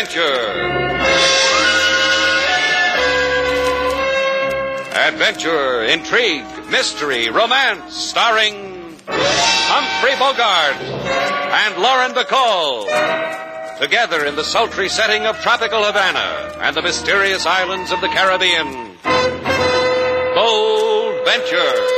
Adventure. Adventure, intrigue, mystery, romance, starring Humphrey Bogart and Lauren Bacall. Together in the sultry setting of tropical Havana and the mysterious islands of the Caribbean. Bold Venture.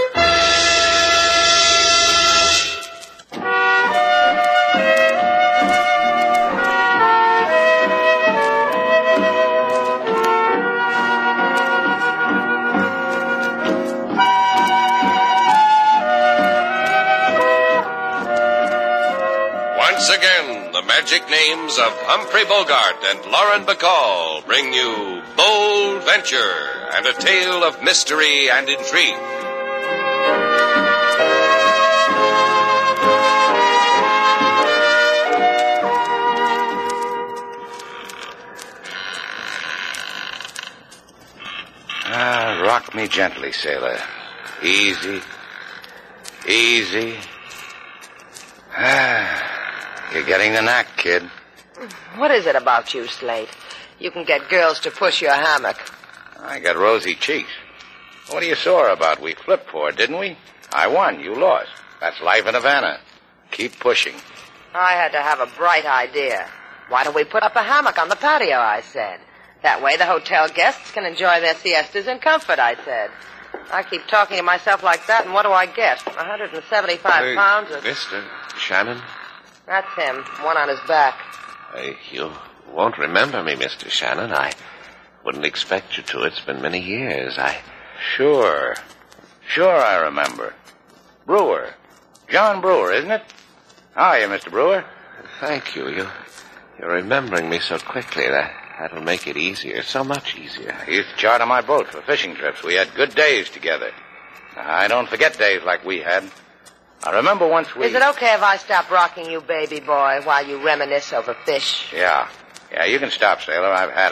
Once again, the magic names of Humphrey Bogart and Lauren Bacall bring you Bold Venture and a tale of mystery and intrigue. Rock me gently, sailor. Easy. Easy. You're getting the knack, kid. What is it about you, Slate? You can get girls to push your hammock. I got rosy cheeks. What are you sore about? We flipped for it, didn't we? I won. You lost. That's life in Havana. Keep pushing. I had to have a bright idea. Why don't we put up a hammock on the patio, I said. That way the hotel guests can enjoy their siestas in comfort, I said. I keep talking to myself like that, and what do I get? 175 pounds of... Mr. Shannon? That's him, one on his back. You won't remember me, Mr. Shannon. I wouldn't expect you to. It's been many years. Sure I remember. Brewer. John Brewer, isn't it? How are you, Mr. Brewer? Thank you. You're remembering me so quickly. That'll make it easier, so much easier. I used to charter my boat for fishing trips. We had good days together. I don't forget days like we had. I remember once we... Is it okay if I stop rocking you, baby boy, while you reminisce over fish? Yeah, you can stop, sailor. I've had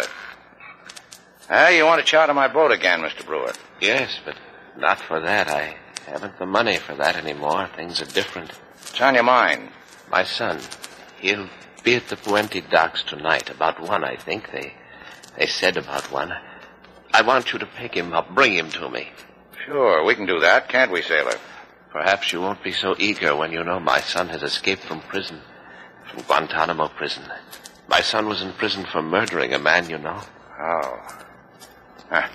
it. You want to charter my boat again, Mr. Brewer? Yes, but not for that. I haven't the money for that anymore. Things are different. What's on your mind? My son, he'll be at the Puente docks tonight, about 1, I think. They said about 1. I want you to pick him up, bring him to me. Sure, we can do that, can't we, sailor? Perhaps you won't be so eager when you know my son has escaped from prison, from Guantanamo prison. My son was in prison for murdering a man you know. Oh. Well,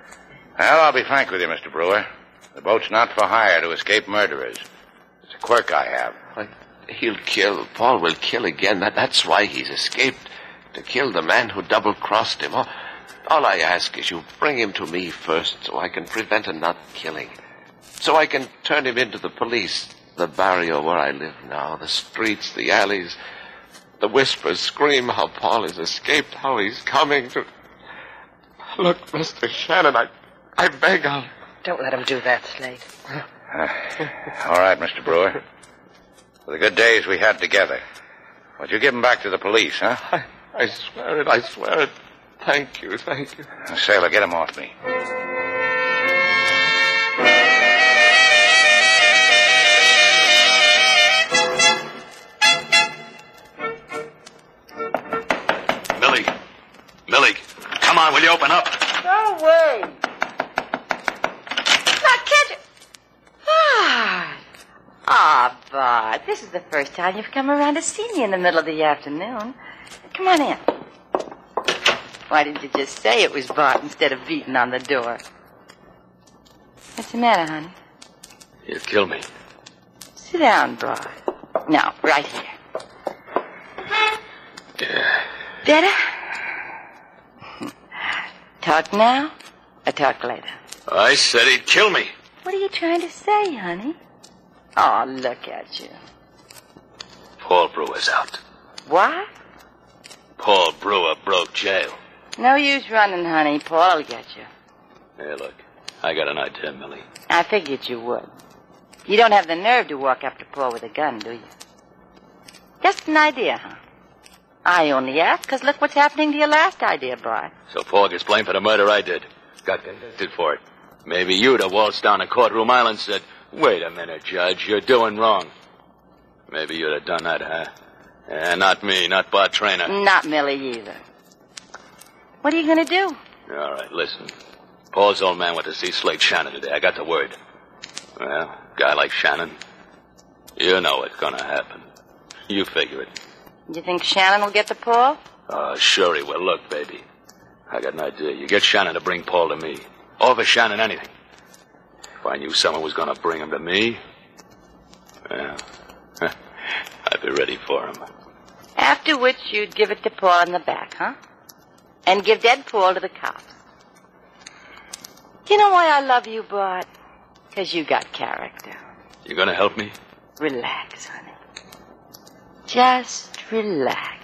I'll be frank with you, Mr. Brewer. The boat's not for hire to escape murderers. It's a quirk I have. He'll kill. Paul will kill again. That's why he's escaped. To kill the man who double-crossed him. All I ask is you bring him to me first so I can prevent another killing. So I can turn him into the police. The barrio where I live now, the streets, the alleys. The whispers scream how Paul has escaped, how he's coming to... Look, Mr. Shannon, I beg I'll... Don't let him do that, Slate. All right, Mr. Brewer. For the good days we had together. Won't you give him back to the police, huh? I swear it. Thank you. Sailor, get him off me. Millie, come on, will you open up? No way. Now, can't you... Bart, this is the first time you've come around to see me in the middle of the afternoon. Come on in. Why didn't you just say it was Bart instead of beating on the door? What's the matter, honey? He'll kill me. Sit down, Bart. No, right here. Better? Talk now or talk later? I said he'd kill me. What are you trying to say, honey? Oh, look at you. Paul Brewer's out. What? Paul Brewer broke jail. No use running, honey. Paul will get you. Hey, look, I got an idea, Millie. I figured you would. You don't have the nerve to walk up to Paul with a gun, do you? Just an idea, huh? I only asked because look what's happening to your last idea, Bart. So Paul gets blamed for the murder I did. Got convicted for it. Maybe you'd have waltzed down to Courtroom Island and said, wait a minute, Judge, you're doing wrong. Maybe you'd have done that, huh? Not me, not Bart Trainer. Not Millie either. What are you going to do? All right, listen. Paul's old man went to see Slate Shannon today. I got the word. Well, guy like Shannon, you know what's going to happen. You figure it. You think Shannon will get to Paul? Oh, sure he will. Look, baby, I got an idea. You get Shannon to bring Paul to me. Offer Shannon anything. If I knew someone was going to bring him to me, well, I'd be ready for him. After which you'd give it to Paul in the back, huh? And give dead Paul to the cops. You know why I love you, Bart? Because you got character. You going to help me? Relax, honey. Just relax.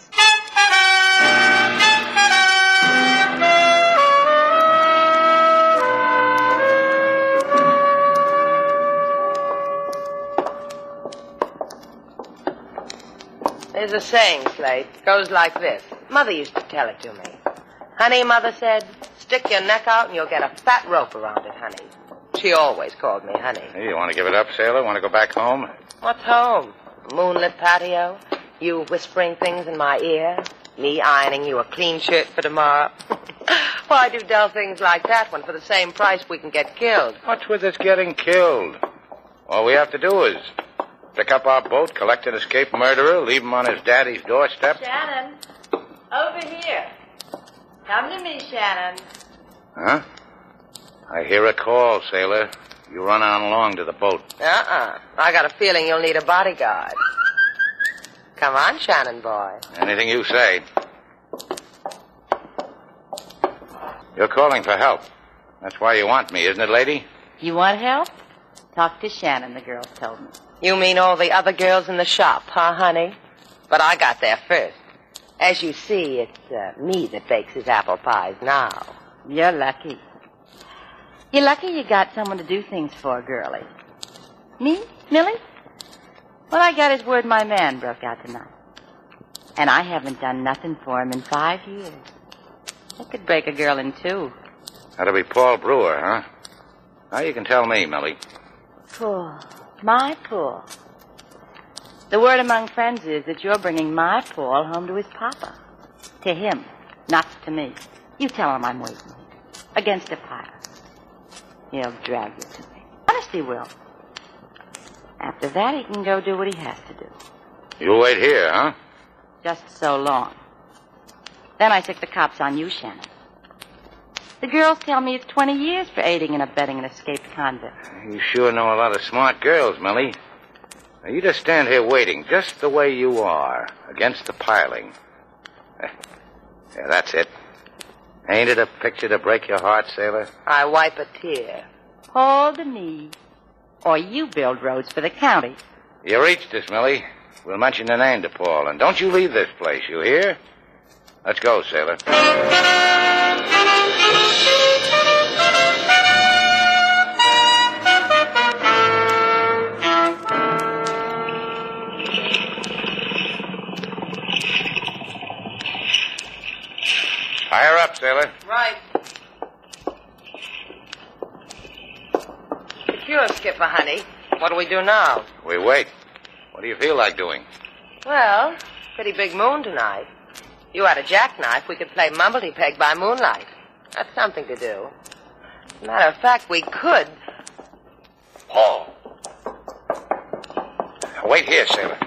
There's a saying, Slate. It goes like this. Mother used to tell it to me. Honey, Mother said, stick your neck out and you'll get a fat rope around it, honey. She always called me honey. Hey, you want to give it up, sailor? Want to go back home? What's home? Moonlit patio? You whispering things in my ear? Me ironing you a clean shirt for tomorrow? Why do dull things like that when for the same price we can get killed? What's with us getting killed? All we have to do is pick up our boat, collect an escaped murderer, leave him on his daddy's doorstep. Shannon, over here. Come to me, Shannon. Huh? I hear a call, sailor. You run on along to the boat. I got a feeling you'll need a bodyguard. Come on, Shannon boy. Anything you say. You're calling for help. That's why you want me, isn't it, lady? You want help? Talk to Shannon, the girls told me. You mean all the other girls in the shop, huh, honey? But I got there first. As you see, it's me that bakes his apple pies now. You're lucky. You're lucky you got someone to do things for, girlie. Me, Millie? Well, I got his word my man broke out tonight. And I haven't done nothing for him in 5 years. I could break a girl in two. That'll be Paul Brewer, huh? Now you can tell me, Millie. Paul. My Paul. The word among friends is that you're bringing my Paul home to his papa. To him, not to me. You tell him I'm waiting here. Against a pirate. He'll drag you to me. Honest, he will. After that, he can go do what he has to do. You'll wait here, huh? Just so long. Then I stick the cops on you, Shannon. The girls tell me it's 20 years for aiding and abetting an escaped convict. You sure know a lot of smart girls, Millie. Now, you just stand here waiting, just the way you are, against the piling. Yeah, that's it. Ain't it a picture to break your heart, sailor? I wipe a tear. Hold the knee. Or you build roads for the county. You reached us, Millie. We'll mention the name to Paul, and don't you leave this place, you hear? Let's go, sailor. Fire up, sailor. Right. Secure, Skipper, honey. What do we do now? We wait. What do you feel like doing? Well, pretty big moon tonight. You had a jackknife, we could play mumblety-peg by moonlight. That's something to do. As a matter of fact, we could. Paul. Wait here, sailor.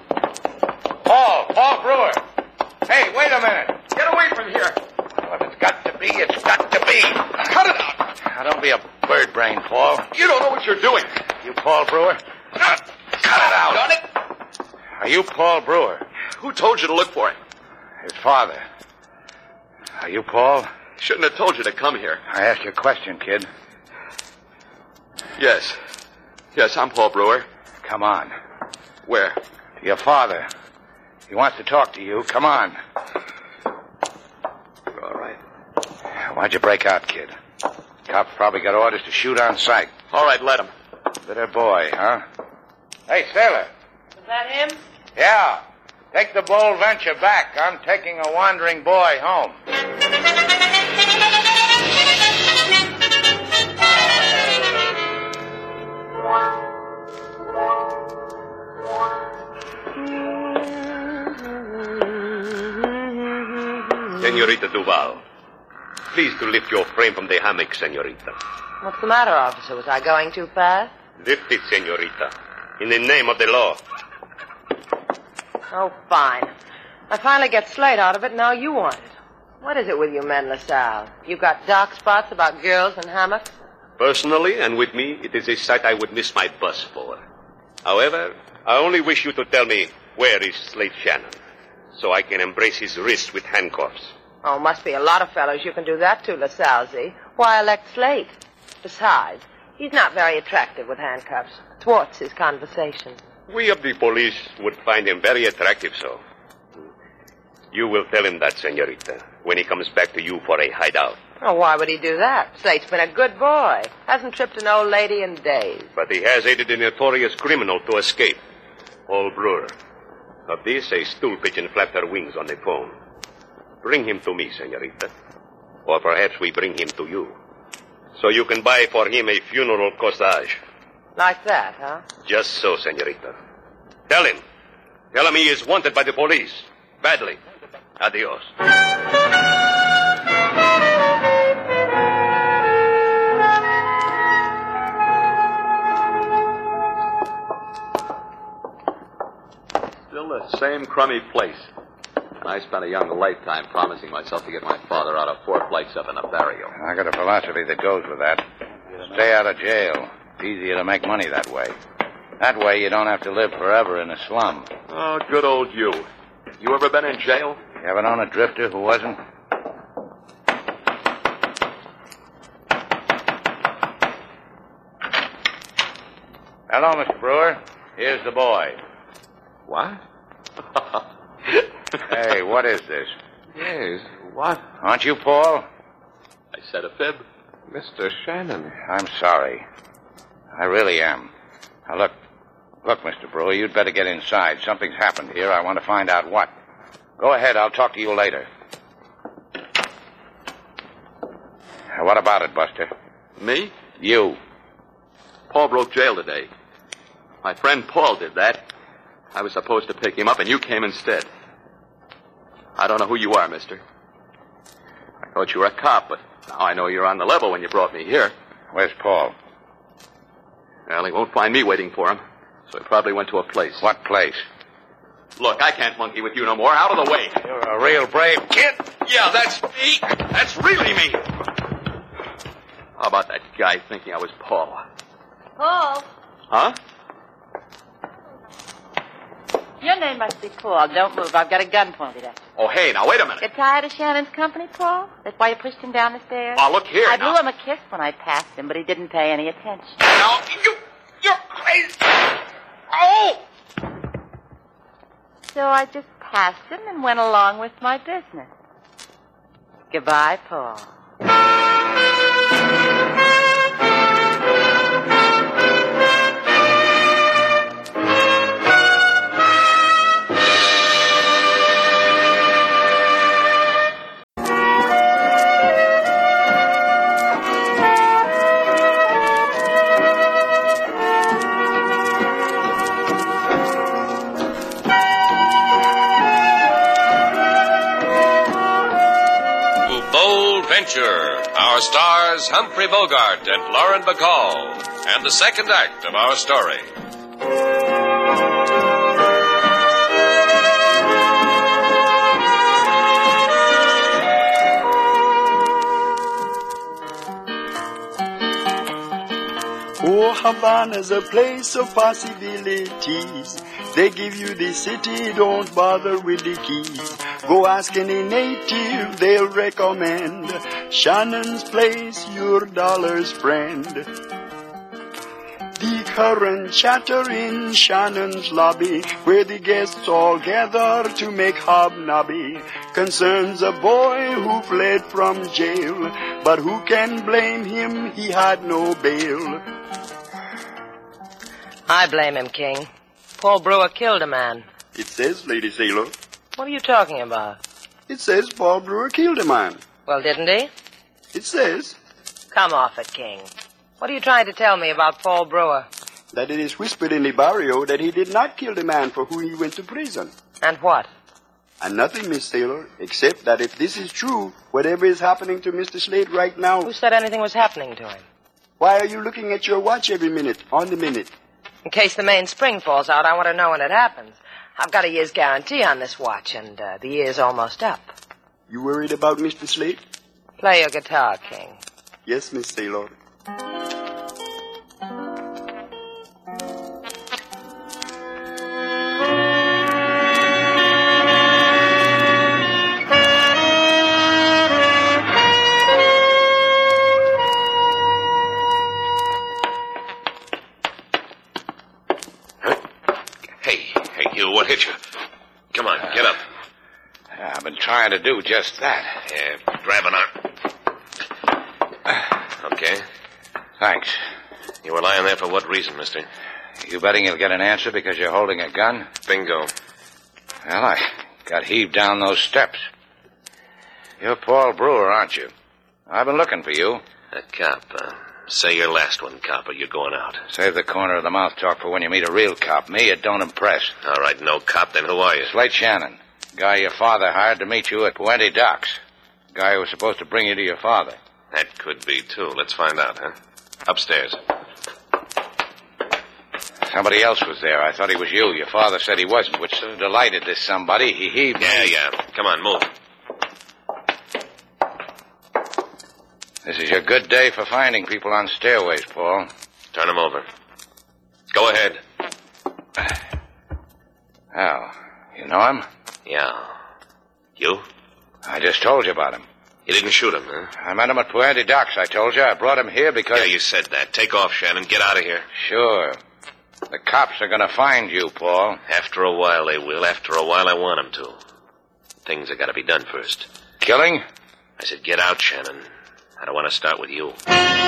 Paul Brewer. Hey, wait a minute. Get away from here. Well, if it's got to be, it's got to be. Cut it out. Now, don't be a bird brain, Paul. You don't know what you're doing. You Paul Brewer? Cut it out. Done it? Are you Paul Brewer? Who told you to look for him? His father. Are you Paul? Shouldn't have told you to come here. I asked you a question, kid. Yes. Yes, I'm Paul Brewer. Come on. Where? To your father. He wants to talk to you. Come on. All right. Why'd you break out, kid? Cops probably got orders to shoot on sight. All right, let him. Little boy, huh? Hey, sailor. Is that him? Yeah. Take the Bold Venture back. I'm taking a wandering boy home. Senorita Duval, Please to lift your frame from the hammock, senorita. What's the matter, officer? Was I going too fast? Lift it, senorita. In the name of the law. Oh, fine. I finally get Slate out of it, now you want it. What is it with you men, LaSalle? You got dark spots about girls and hammocks? Personally, and with me, it is a sight I would miss my bus for. However, I only wish you to tell me where is Slate Shannon, so I can embrace his wrist with handcuffs. Oh, must be a lot of fellows you can do that to, LaSalle. Why elect Slate? Besides, he's not very attractive with handcuffs. Thwarts his conversation. We of the police would find him very attractive, so. You will tell him that, senorita, when he comes back to you for a hideout. Oh, why would he do that? Slate's been a good boy. Hasn't tripped an old lady in days. But he has aided a notorious criminal to escape. Paul Brewer. Of this, a stool pigeon flapped her wings on the phone. Bring him to me, senorita. Or perhaps we bring him to you. So you can buy for him a funeral corsage. Like that, huh? Just so, senorita. Tell him. Tell him he is wanted by the police. Badly. Adios. Still the same crummy place. And I spent a young lifetime promising myself to get my father out of 4 flights up in a barrio. I got a philosophy that goes with that. Stay out of jail. It's easier to make money that way. That way you don't have to live forever in a slum. Oh, good old you. You ever been in jail? You ever known a drifter who wasn't? Hello, Mr. Brewer. Here's the boy. What? Hey, what is this? Yes, what? Aren't you Paul? I said a fib. Mr. Shannon. I'm sorry. I really am. Now, look, Mr. Brewer, you'd better get inside. Something's happened here. I want to find out what. Go ahead. I'll talk to you later. What about it, Buster? Me? You. Paul broke jail today. My friend Paul did that. I was supposed to pick him up, and you came instead. I don't know who you are, mister. I thought you were a cop, but now I know you're on the level when you brought me here. Where's Paul? Well, he won't find me waiting for him, so he probably went to a place. What place? Look, I can't monkey with you no more. Out of the way. You're a real brave kid. Yeah, that's me. That's really me. How about that guy thinking I was Paul? Paul, Huh? your name must be Paul. Don't move. I've got a gun pointed at you. Oh, hey, now, wait a minute. Get tired of Shannon's company, Paul? That's why you pushed him down the stairs? Oh, look here I now. blew him a kiss when I passed him, but he didn't pay any attention. Now, you're crazy. Oh! So I just passed him and went along with my business. Goodbye, Paul. Our stars, Humphrey Bogart and Lauren Bacall, and the second act of our story. Oh, Havana's a place of possibilities. They give you the city, don't bother with the keys. Go ask any native, they'll recommend Shannon's Place, your dollar's friend. The current chatter in Shannon's lobby, where the guests all gather to make hobnobby, concerns a boy who fled from jail, but who can blame him, he had no bail. I blame him, King. Paul Brewer killed a man. It says, Lady Sailor. What are you talking about? It says Paul Brewer killed a man. Well, didn't he? It says Come off it, King. What are you trying to tell me about Paul Brewer? that it is whispered in the barrio that he did not kill the man for whom he went to prison. And what? And nothing, Miss Taylor, except that if this is true, whatever is happening to Mr. Slade right now... Who said anything was happening to him? Why are you looking at your watch every minute, on the minute? In case the main spring falls out, I want to know when it happens. I've got a year's guarantee on this watch, and the year's almost up. You worried about Mr. Slade? Play your guitar, King. Yes, Miss Taylor. What hit you? Come on, get up. I've been trying to do just that. Yeah, grab an arm. Okay. Thanks. You were lying there for what reason, mister? You betting you'll get an answer because you're holding a gun? Bingo. Well, I got heaved down those steps. You're Paul Brewer, aren't you? I've been looking for you. A cop. Say your last one, cop, or you're going out. Save the corner of the mouth talk for when you meet a real cop. Me, it don't impress. All right, no cop, then who are you? Slate Shannon. Guy your father hired to meet you at Puente Docks. Guy who was supposed to bring you to your father. That could be, too. Let's find out, huh? Upstairs. Somebody else was there. I thought he was you. Your father said he wasn't, which sort of delighted this somebody. He heaved... Yeah. Come on, move. This is your good day for finding people on stairways, Paul. Turn them over. Go ahead. Al, you know him? Yeah. You? I just told you about him. You didn't shoot him, huh? I met him at Puente Docks, I told you. I brought him here because... Yeah, you said that. Take off, Shannon. Get out of here. Sure. The cops are going to find you, Paul. After a while, they will. After a while, I want them to. Things have got to be done first. Killing? I said, get out, Shannon. I don't want to start with you.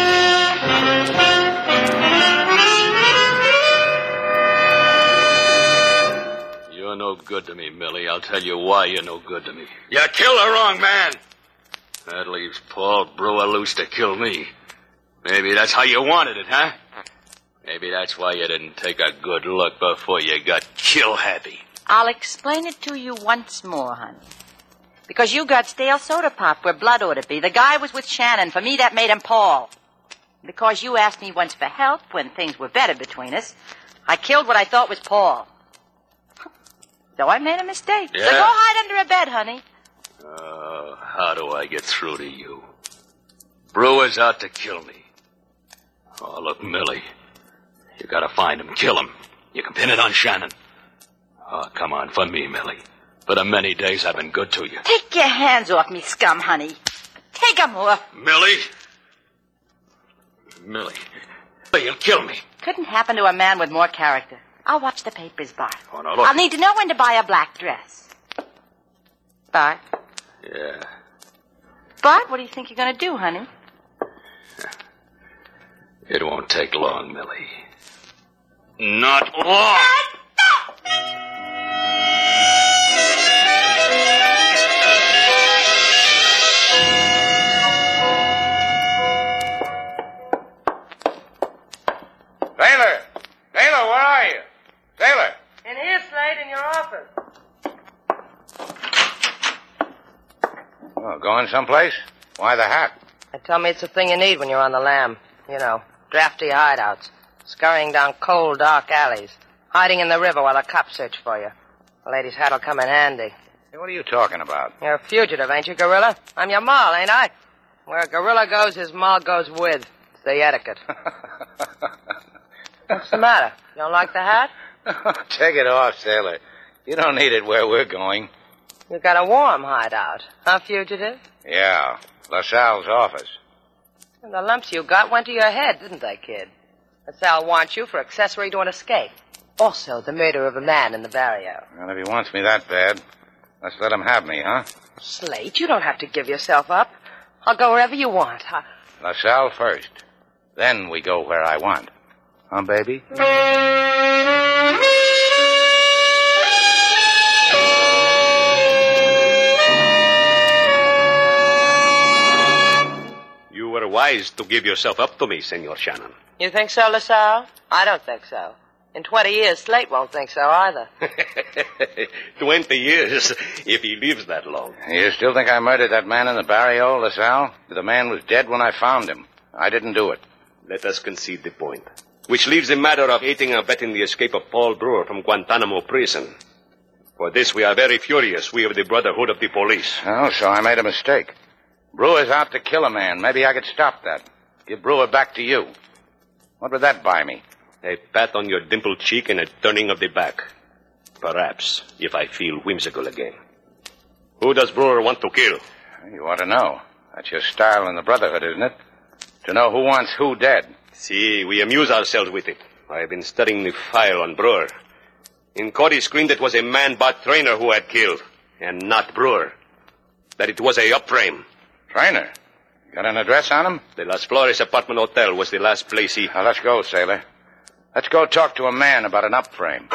You're no good to me, Millie. I'll tell you why you're no good to me. You killed the wrong man. That leaves Paul Brewer loose to kill me. Maybe that's how you wanted it, huh? Maybe that's why you didn't take a good look before you got kill-happy. I'll explain it to you once more, honey. Because you got stale soda pop where blood ought to be. The guy was with Shannon. For me, that made him Paul. Because you asked me once for help when things were better between us, I killed what I thought was Paul. So I made a mistake. Yeah. So go hide under a bed, honey. How do I get through to you? Brewer's out to kill me. Oh, look, Millie. You gotta find him, kill him. You can pin it on Shannon. Oh, come on, for me, Millie. For the many days I've been good to you. Take your hands off me, scum, honey. Take 'em off. Millie? Millie, you'll kill me. Couldn't happen to a man with more character. I'll watch the papers, Bart. Oh, no, look. I'll need to know when to buy a black dress. Bart? Yeah. Bart, what do you think you're going to do, honey? It won't take long, Millie. Not long. Taylor! Taylor, where are you? Taylor! In here, Slade, in your office. Oh, going someplace? Why the hat? They tell me it's the thing you need when you're on the lam. You know, drafty hideouts. Scurrying down cold, dark alleys. Hiding in the river while the cops search for you. The lady's hat'll come in handy. Hey, what are you talking about? You're a fugitive, ain't you, gorilla? I'm your moll, ain't I? Where a gorilla goes, his moll goes with. It's the etiquette. What's the matter? You don't like the hat? Take it off, sailor. You don't need it where we're going. You got a warm hideout, huh, fugitive? Yeah, LaSalle's office. And the lumps you got went to your head, didn't they, kid? LaSalle wants you for accessory to an escape. Also, the murder of a man in the barrio. Well, if he wants me that bad, let's let him have me, huh? Slate, you don't have to give yourself up. I'll go wherever you want. LaSalle first. Then we go where I want. Huh, baby? You were wise to give yourself up to me, Senor Shannon. You think so, LaSalle? I don't think so. In 20 years, Slate won't think so either. 20 years, if he lives that long. You still think I murdered that man in the barrio, LaSalle? The man was dead when I found him. I didn't do it. Let us concede the point. Which leaves the matter of aiding and abetting the escape of Paul Brewer from Guantanamo prison. For this we are very furious, we of the Brotherhood of the Police. Oh, so I made a mistake. Brewer's out to kill a man. Maybe I could stop that. Give Brewer back to you. What would that buy me? A pat on your dimpled cheek and a turning of the back. Perhaps, if I feel whimsical again. Who does Brewer want to kill? You ought to know. That's your style in the Brotherhood, isn't it? To know who wants who dead. See, we amuse ourselves with it. I have been studying the file on Brewer. In court, he screamed it was a man-bought trainer who had killed, and not Brewer. That it was a upframe. Trainer? Got an address on him? The Las Flores Apartment Hotel was the last place he... Now, let's go, sailor. Let's go talk to a man about an upframe.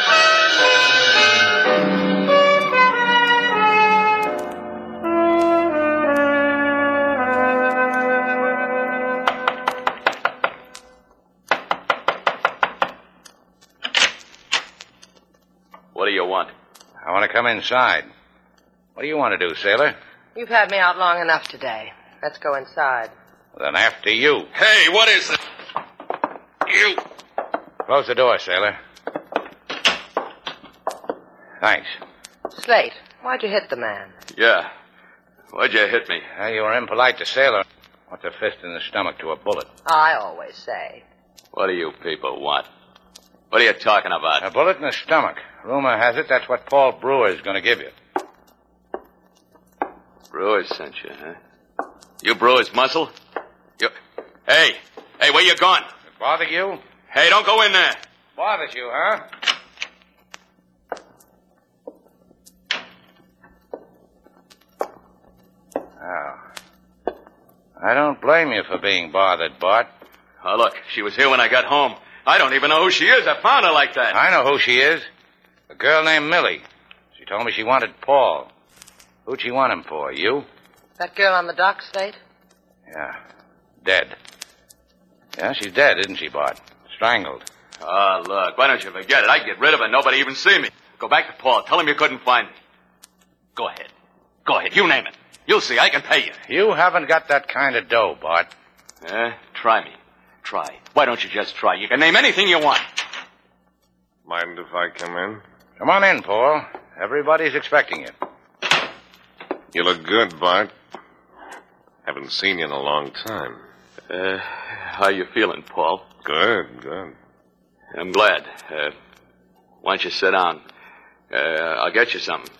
What do you want? I want to come inside. What do you want to do, sailor? You've had me out long enough today. Let's go inside. Then after you. Hey, what is it? You. Close the door, sailor. Thanks. Slate, why'd you hit the man? Yeah. Why'd you hit me? You were impolite to sailor. What's a fist in the stomach to a bullet? I always say. What do you people want? What are you talking about? A bullet in the stomach. Rumor has it that's what Paul Brewer is going to give you. Brewer sent you, huh? You Brewer's muscle? You... Hey, where you going? It bother you? Hey, don't go in there. Bothers you, huh? Oh. I don't blame you for being bothered, Bart. Oh, look, she was here when I got home. I don't even know who she is. I found her like that. I know who she is. A girl named Millie. She told me she wanted Paul. Who'd she want him for? You? That girl on the dock, Slate? Yeah. Dead. Yeah, she's dead, isn't she, Bart? Strangled. Oh, look, why don't you forget it? I'd get rid of her. Nobody even see me. Go back to Paul. Tell him you couldn't find me. Go ahead. Go ahead. You name it. You'll see. I can pay you. You haven't got that kind of dough, Bart. Try me. Try. Why don't you just try? You can name anything you want. Mind if I come in? Come on in, Paul. Everybody's expecting you. You look good, Bart. Haven't seen you in a long time. How you feeling, Paul? Good. I'm glad. Why don't you sit down? I'll get you something.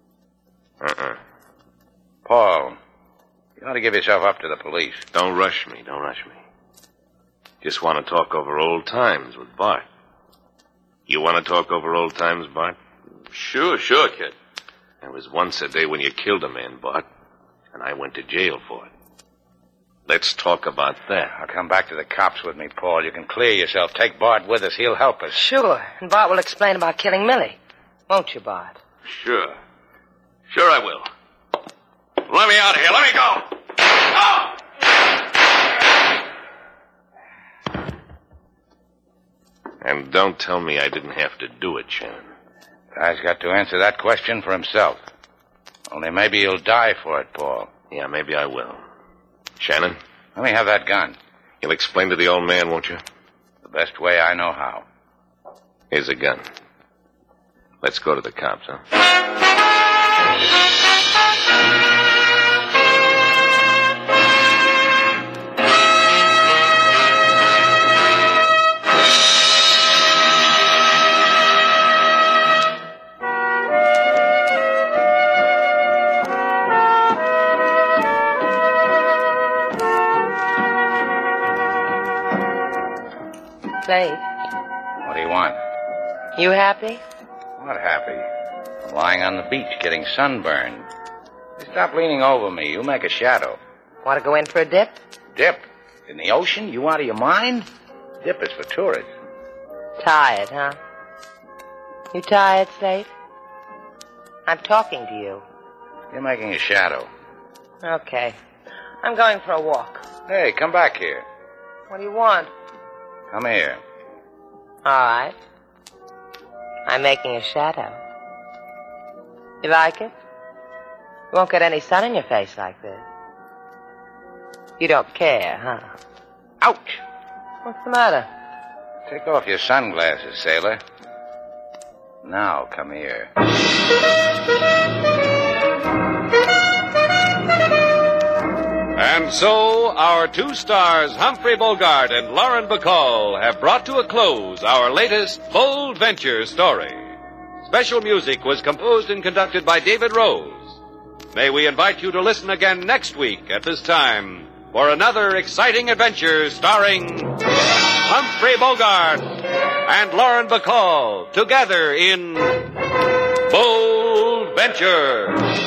Paul, you ought to give yourself up to the police. Don't rush me. Just want to talk over old times with Bart. You want to talk over old times, Bart? Sure, kid. There was once a day when you killed a man, Bart, and I went to jail for it. Let's talk about that. I'll come back to the cops with me, Paul. You can clear yourself. Take Bart with us. He'll help us. Sure. And Bart will explain about killing Millie. Won't you, Bart? Sure I will. Let me out of here. Let me go. Oh! And don't tell me I didn't have to do it, Shannon. Guy's got to answer that question for himself. Only maybe he'll die for it, Paul. Yeah, maybe I will. Shannon? Let me have that gun. You'll explain to the old man, won't you? The best way I know how. Here's a gun. Let's go to the cops, huh? Slate, What do you want? you happy? What happy? I'm lying on the beach getting sunburned. You stop leaning over me. You make a shadow. Want to go in for a dip? Dip? In the ocean? You out of your mind? Dip is for tourists. Tired, huh? You tired, Slate? I'm talking to you. You're making a shadow. Okay. I'm going for a walk. Hey, come back here. What do you want? Come here. All right. I'm making a shadow. You like it? You won't get any sun in your face like this. You don't care, huh? Ouch! What's the matter? Take off your sunglasses, sailor. Now, come here. And so, our two stars, Humphrey Bogart and Lauren Bacall, have brought to a close our latest Bold Venture story. Special music was composed and conducted by David Rose. May we invite you to listen again next week at this time for another exciting adventure starring Humphrey Bogart and Lauren Bacall together in Bold Venture.